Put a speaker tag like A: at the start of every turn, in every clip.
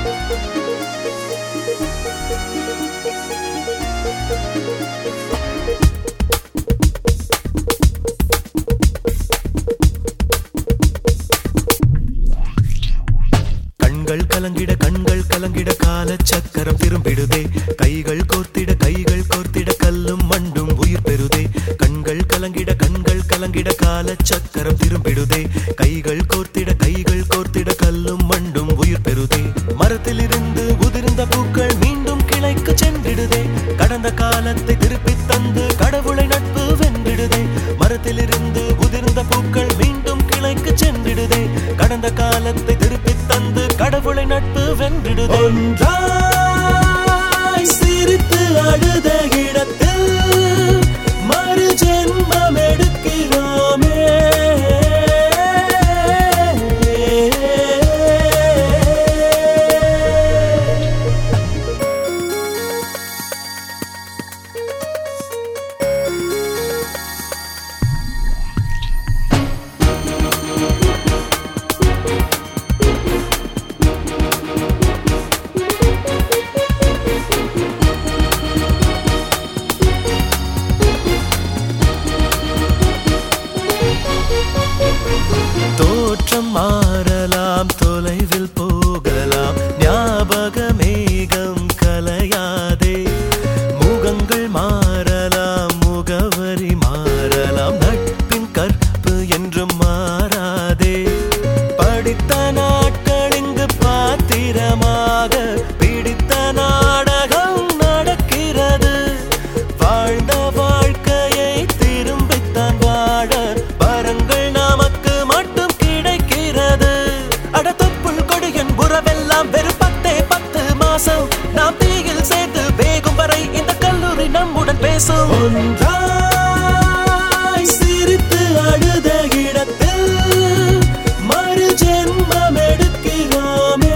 A: கண்கள் கலங்கிட கால சக்கரம் திரும்பிடுதே கைகள் கோர்த்திட கல்லும் மண்டும் உயிர் பெறுதே கண்கள் கலங்கிட கால சக்கரம் திரும்பிடுதே கைகள் கோர்த்திட கல்லும் மண்டும் உயிர் பெறுதே மரத்திலிருந்து உதிர்ந்த பூக்கள் மீண்டும் கிளைக்கு சென்றிடுதே கடந்த காலத்தை திருப்பித் தந்து கடவுளை நட்பு வென்றிடுதே மரத்திலிருந்து உதிர்ந்த பூக்கள் மீண்டும் கிளைக்கு சென்றிடுதே கடந்த காலத்தை திருப்பித் தந்து கடவுளை நட்பு வென்றிடுதே ஒன்றாய் சிரித்து அழுத இடத்தில் மறு ஜென்மம் எடுக்கிறோமே தோற்றம் மாறலாம் தொலைவில் போகலாம் ஞாபக மேகம் கலையாதே முகங்கள் மாறலாம் முகவரி மாறலாம் நட்பின் கற்பு என்றும் மாறாதே படித்த நாட்கள் இங்கு பாத்திரமாக பிடித்த நாடகம் நடக்கிறது வாழ்ந்த வாழ்க்கையை திரும்பித்தான் வாழ வரங்கள் நமக்கு மட்டும் கிடைக்கிறது அடத்துப்புள் கொடியின் புறவெல்லாம் வெறும் 10 மாசம் நாம் தீயில் சேர்த்து வேகும் வரை இந்த கல்லூரி நம்முடன் பேசும் ஒன்றாய் சிரித்து அழுத இடத்தில் மறு ஜென்மம் எடுக்கிறோமே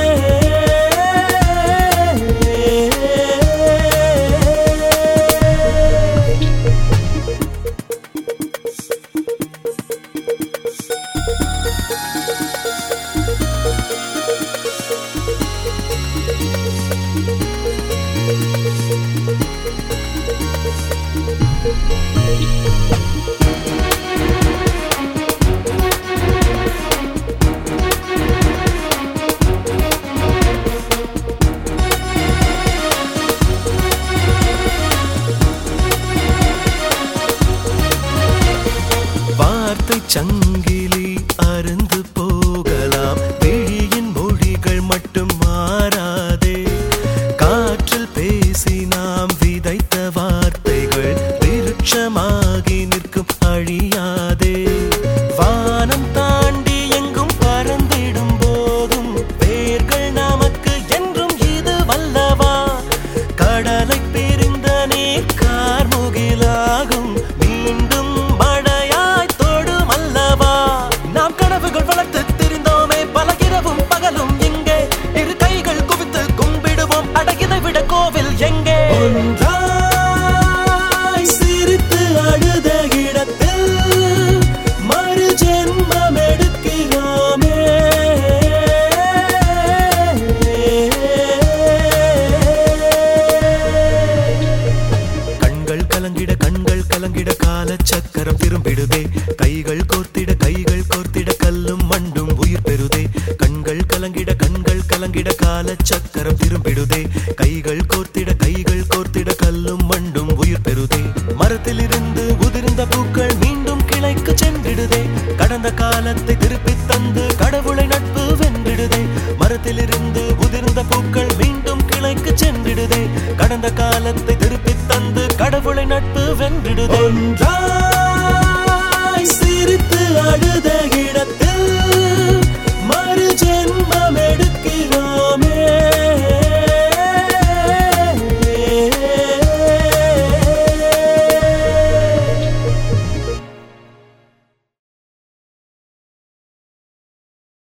A: வார்த்தை சங்கிலி அருந்து போகலாம் விழியின் மொழிகள் மட்டும் மாறாதே காற்றில் பேசி நாம் விதைத்த வார்த்தைகள் விருட்சமாகி நிற்கும் அழியாதே வானம் தாண்டி எங்கும் பறந்திடும் போதும் வேர்கள் நமக்கு என்றும் இது வல்லவா கடலை பிரிந்த நீர் கார்முகிலாகும் மீண்டும் மழையாய் தொடும் அல்லவா நாம் கனவுகள் வளர்த்து திரிந்தோமே பல இரவும் பகலும் இங்கே இரு கைகள் குவித்து கும்பிடுவோம் அடகிதை விட கோவில் எங்கே ஒன்றாய் சிரித்து அழுத இடத்தில் மறு ஜென்மம் எடுக்கிறோமே கண்கள் கலங்கிட கால சக்கரம் திரும்பிடுதே கைகள் கோர்த்திட கல்லும் மண்டும் உயிர் பெறுதே கண்கள் கலங்கிட கால சக்கரம் திரும்பிடுதே கைகள் கோர்த்திட கல்லும் மண்டும் உயிர் பெறுதே மரத்திலிருந்து உதிர்ந்த பூக்கள் மீண்டும் கிளைக்கு சென்றிடுதே கடந்த காலத்தை திருப்பித் தந்து கடவுளை நட்பு வென்றிடுதே மரத்திலிருந்து